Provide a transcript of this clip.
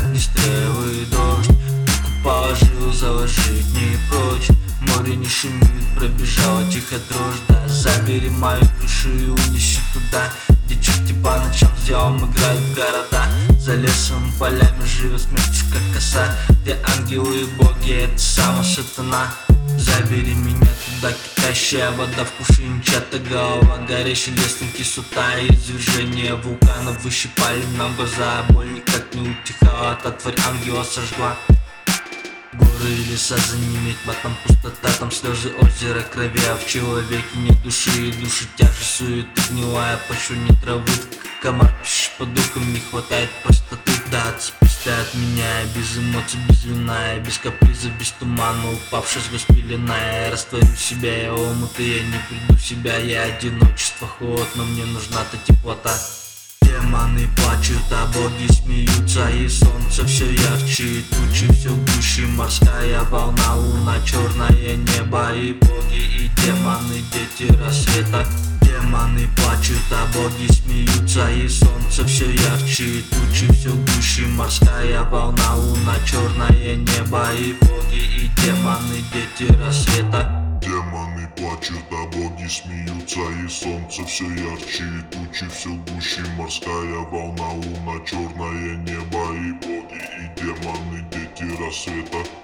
как нестрелый дождь. Руку положил, заложить не прочь. Море не шумит, пробежала тихо дрожь. Да, забери мою душу и унеси туда, где черти по ночам с дьяволом играют в города. За лесом, полями живет смерть, как коса, где ангелы и боги, это сама сатана. Забери меня туда, кипящая вода в кувшине, чья-то голова, горящий лесом, кислота и извержение вулканов выщипали нам глаза. Боль никак не утихала, та тварь ангела сожгла горы и леса, за ними тьма, там пустота, там слезы озера крови. А в человеке нет души, и души тяжесть, суета гнилая, почва не травы, как комар, пишешь по духам, не хватает простоты. Да, отцепись ты от меня, без эмоций, без вина, без каприза, без тумана, упавшая с пелена. Я растворю себя, я омут, и я не приду в себя. Я одиночество, холод, но мне нужна-то теплота. Демоны плачут, а боги смеются, и солнце все ярче, и тучи все гуще. Морская волна, луна, черное небо, и боги, и демоны, дети рассвета. Демоны плачут, а боги смеются, и солнце все ярче, и тучи все гуще. Морская волна, луна, черное небо, и боги, и демоны, дети рассвета. Демоны плачут, а боги смеются, и солнце все ярче, и тучи все гуще. Морская волна, луна, черное небо, и боги, и демоны, дети рассвета.